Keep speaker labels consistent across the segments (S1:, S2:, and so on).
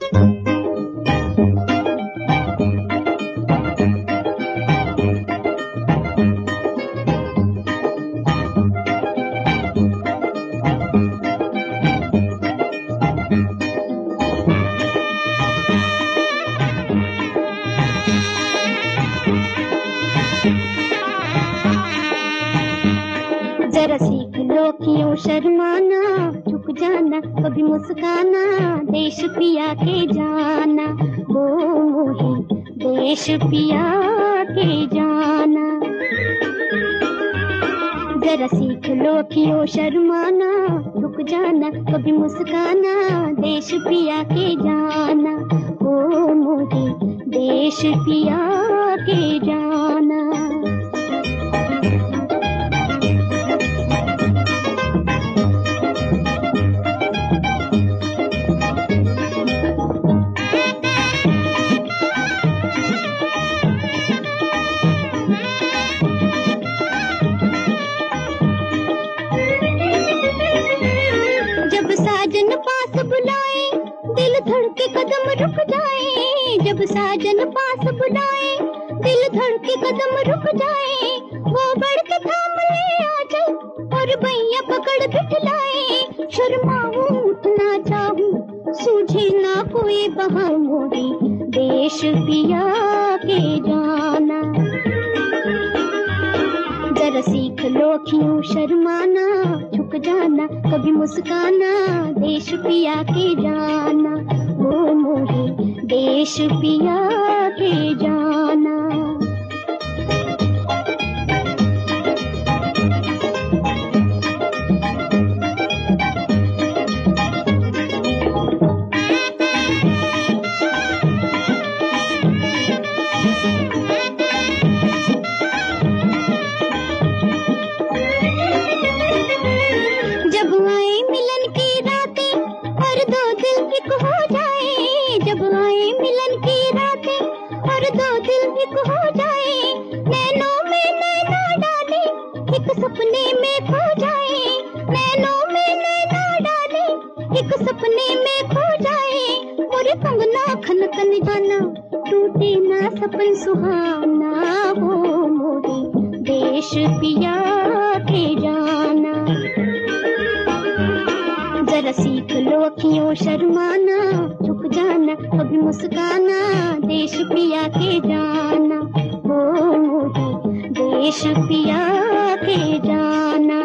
S1: जरा सीख लो क्यों शर्माना, झुक जाना कभी मुस्काना, देश पिया के जाना, वो मोहे देश पिया के जाना। जरा सीख लो क्यों शर्माना, झुक जाना कभी मुस्काना, देश पिया के जाना, वो मोहे देश पिया के जाना। जब साजन पास बुलाए दिल धड़के कदम रुक जाए, जब साजन पास बुलाए दिल धड़के कदम रुक जाए, वो बढ़ के थाम ले आ जाए और बैया पकड़ बिठलाए। शर्माऊं उठना चाहूं सूझे ना कोई बहा, मोरी देश पिया के जाना। जरा सीख लो क्यों शर्माना, झुक जाना कभी मुस्काना, देश पिया के जाना, वो मोहे देश पिया के जाना। जब आए मिलन की रातें और दो दिल एक हो जाए, जब आए मिलन की रातें और दो दिल एक हो जाए, नैनों में नैना डाले एक सपने में खो जाए, नैनों में नैना डाले एक सपने में खो जाए, मोरे कंगना खन खन जाना, टूटे ना सपन सुहाना, हो मोरे देश पिया के जाना। जरा सीख लो क्यों शर्माना, झुक जाना कभी मुस्काना, देश पिया के जाना, वो मोहे देश पिया के जाना।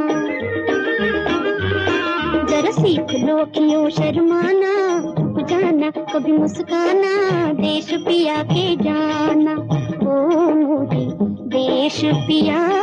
S1: जरा सीख लो क्यों शर्माना, झुक जाना कभी मुस्काना, देश पिया के जाना, वो मोहे देश पिया